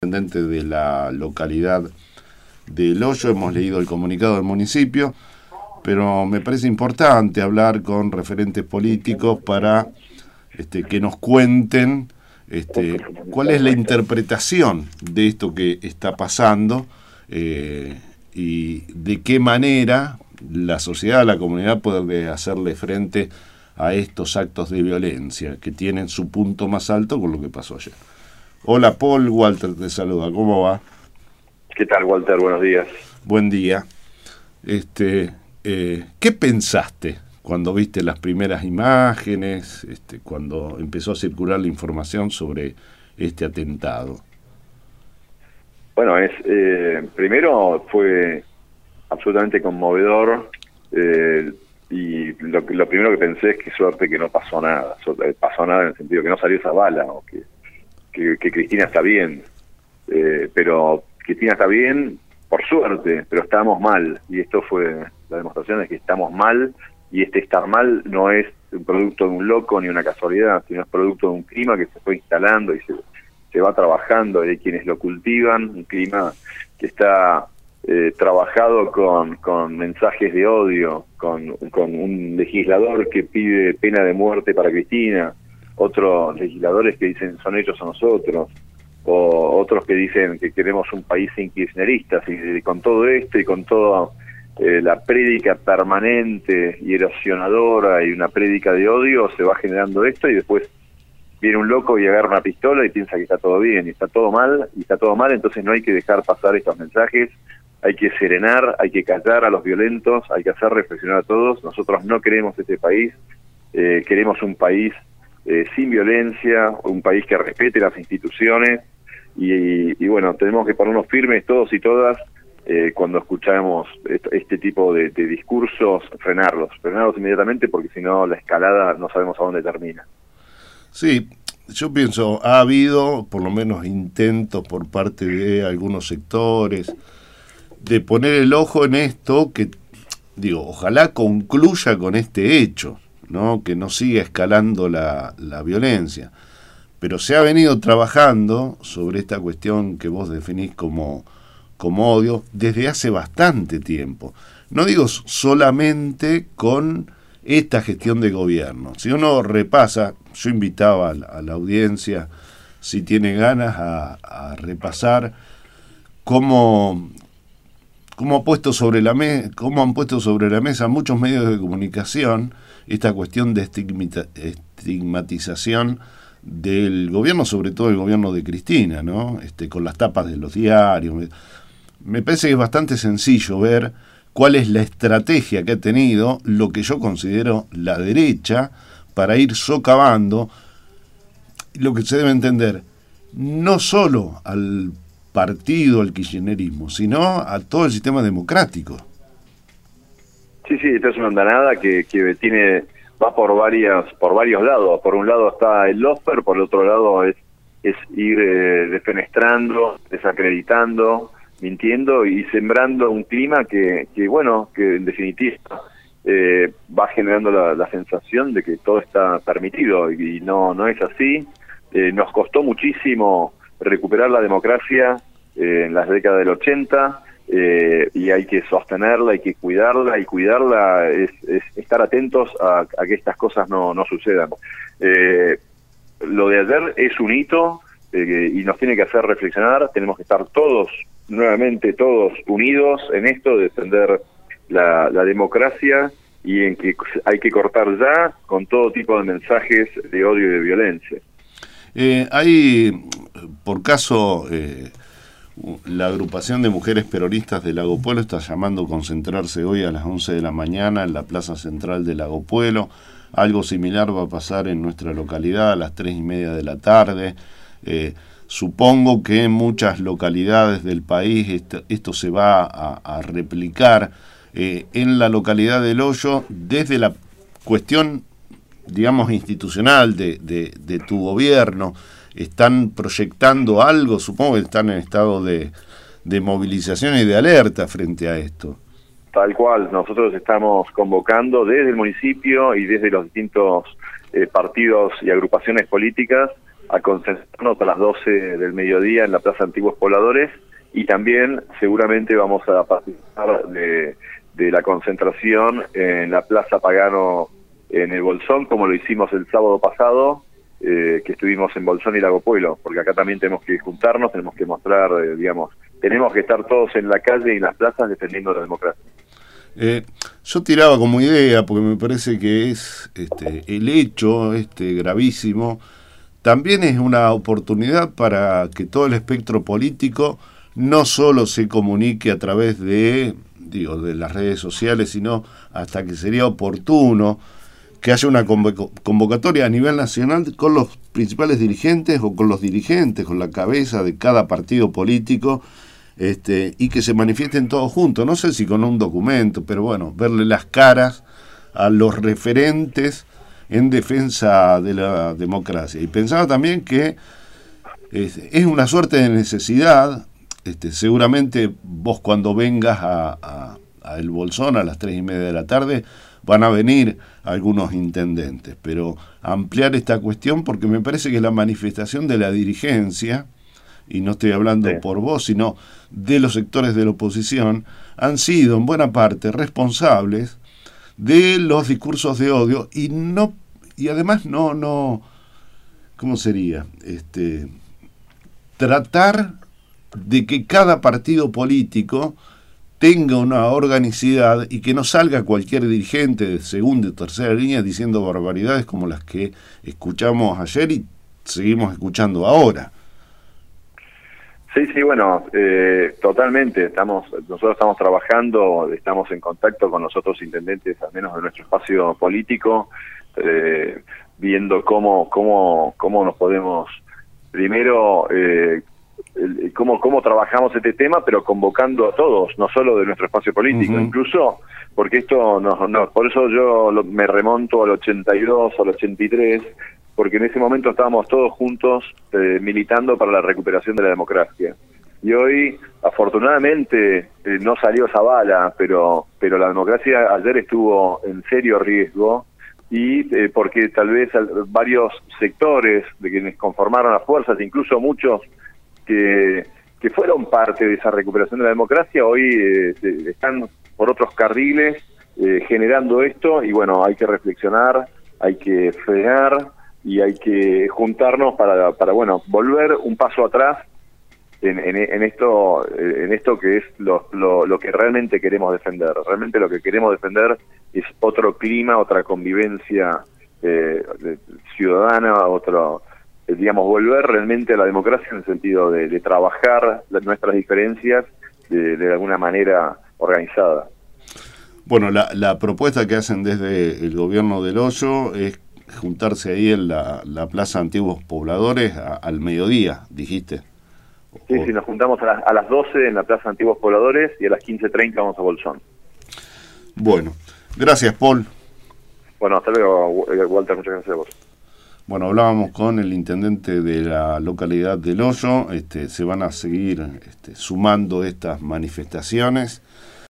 intendente de la localidad de El Hoyo. Hemos leído el comunicado del municipio, pero me parece importante hablar con referentes políticos para que nos cuenten cuál es la interpretación de esto que está pasando y de qué manera la sociedad, la comunidad puede hacerle frente a estos actos de violencia que tienen su punto más alto con lo que pasó ayer. Hola Paul, Walter te saluda, ¿cómo va? ¿Qué tal, Walter? Buenos días. Buen día. ¿Qué pensaste cuando viste las primeras imágenes, cuando empezó a circular la información sobre este atentado? Bueno, primero fue absolutamente conmovedor y lo primero que pensé es que suerte que no pasó nada. Pasó nada en el sentido que no salió esa bala o que Cristina está bien. Pero Cristina está bien, por suerte, pero estábamos mal. Y esto fue la demostración de que estamos mal. Y estar mal no es un producto de un loco ni una casualidad, sino es producto de un clima que se fue instalando y se va trabajando, y hay quienes lo cultivan, un clima que está trabajado con mensajes de odio, con un legislador que pide pena de muerte para Cristina, otros legisladores que dicen son ellos o nosotros, o otros que dicen que queremos un país sin kirchneristas, y con todo esto y con toda la prédica permanente y erosionadora y una prédica de odio, se va generando esto, y después viene un loco y agarra una pistola y piensa que está todo bien, y está todo mal, entonces no hay que dejar pasar estos mensajes, hay que serenar, hay que callar a los violentos, hay que hacer reflexionar a todos. Nosotros no queremos este país, queremos un país sin violencia, un país que respete las instituciones, y bueno, tenemos que ponernos firmes todos y todas cuando escuchamos este tipo de discursos, frenarlos inmediatamente, porque si no la escalada no sabemos a dónde termina. Sí, yo pienso, ha habido por lo menos intentos por parte de algunos sectores de poner el ojo en esto, que digo, ojalá concluya con este hecho, ¿no? Que no siga escalando la violencia. Pero se ha venido trabajando sobre esta cuestión que vos definís como odio desde hace bastante tiempo. No digo solamente con esta gestión de gobierno. Si uno repasa, yo invitaba a la audiencia, si tiene ganas, a repasar cómo han puesto sobre la mesa muchos medios de comunicación esta cuestión de estigmatización del gobierno, sobre todo el gobierno de Cristina, ¿no? Con las tapas de los diarios. Me parece que es bastante sencillo ver cuál es la estrategia que ha tenido lo que yo considero la derecha para ir socavando lo que se debe entender no solo al partido, al kirchnerismo, sino a todo el sistema democrático. Sí, esta es una andanada que va por varios lados. Por un lado está el lawfare, por el otro lado es ir defenestrando, desacreditando, mintiendo y sembrando un clima que en definitiva va generando la sensación de que todo está permitido, y no es así. Nos costó muchísimo recuperar la democracia en las décadas del 80, y hay que sostenerla, hay que cuidarla, y cuidarla es estar atentos a que estas cosas no sucedan. Lo de ayer es un hito y nos tiene que hacer reflexionar. Tenemos que estar nuevamente todos unidos en esto de defender la democracia, y en que hay que cortar ya con todo tipo de mensajes de odio y de violencia. Hay, por caso, la agrupación de mujeres peronistas de Lago Puelo está llamando a concentrarse hoy a las 11 de la mañana en la plaza central de Lago Puelo. Algo similar va a pasar en nuestra localidad a las 3:30 de la tarde. Supongo que en muchas localidades del país esto se va a replicar. En la localidad del Hoyo, desde la cuestión, digamos, institucional de tu gobierno, ¿están proyectando algo? Supongo que están en estado de movilización y de alerta frente a esto. Tal cual, nosotros estamos convocando desde el municipio y desde los distintos partidos y agrupaciones políticas a concentrarnos a las 12 del mediodía en la Plaza Antiguos Pobladores, y también seguramente vamos a participar de la concentración en la Plaza Pagano en el Bolsón, como lo hicimos el sábado pasado, que estuvimos en Bolsón y Lago Pueblo, porque acá también tenemos que juntarnos, tenemos que mostrar, tenemos que estar todos en la calle y en las plazas defendiendo la democracia. Yo tiraba como idea, porque me parece que es el hecho gravísimo, también es una oportunidad para que todo el espectro político no solo se comunique a través de las redes sociales, sino hasta que sería oportuno que haya una convocatoria a nivel nacional con los principales dirigentes o con los dirigentes, con la cabeza de cada partido político, y que se manifiesten todos juntos, no sé si con un documento, pero bueno, verle las caras a los referentes en defensa de la democracia. Y pensaba también que es una suerte de necesidad. Seguramente vos cuando vengas a El Bolsón a las 3:30 de la tarde van a venir algunos intendentes, pero ampliar esta cuestión, porque me parece que la manifestación de la dirigencia, y no estoy hablando por vos, sino de los sectores de la oposición, han sido en buena parte responsables de los discursos de odio y además no ¿cómo sería? Tratar de que cada partido político tenga una organicidad y que no salga cualquier dirigente de segunda y tercera línea diciendo barbaridades como las que escuchamos ayer y seguimos escuchando ahora. Sí, bueno, totalmente. Nosotros estamos trabajando, estamos en contacto con los otros intendentes, al menos de nuestro espacio político, viendo cómo nos podemos, primero, cómo trabajamos este tema, pero convocando a todos, no solo de nuestro espacio político, incluso porque esto por eso yo me remonto al 82, al 83, porque en ese momento estábamos todos juntos militando para la recuperación de la democracia. Y hoy, afortunadamente, no salió esa bala, pero la democracia ayer estuvo en serio riesgo, y porque tal vez varios sectores de quienes conformaron las fuerzas, incluso muchos que fueron parte de esa recuperación de la democracia, hoy están por otros carriles generando esto, y bueno, hay que reflexionar, hay que frenar, y hay que juntarnos para volver un paso atrás en esto que es lo que realmente queremos defender. Realmente lo que queremos defender es otro clima, otra convivencia ciudadana, volver realmente a la democracia en el sentido de trabajar nuestras diferencias de alguna manera organizada. Bueno, la propuesta que hacen desde el gobierno del Hoyo es juntarse ahí en la Plaza Antiguos Pobladores al mediodía, dijiste. Sí, nos juntamos a las 12 en la Plaza Antiguos Pobladores y a las 15:30 vamos a Bolsón. Bueno, gracias, Paul. Bueno, hasta luego, Walter, muchas gracias a vos. Bueno, hablábamos con el intendente de la localidad del Hoyo. Se van a seguir sumando estas manifestaciones.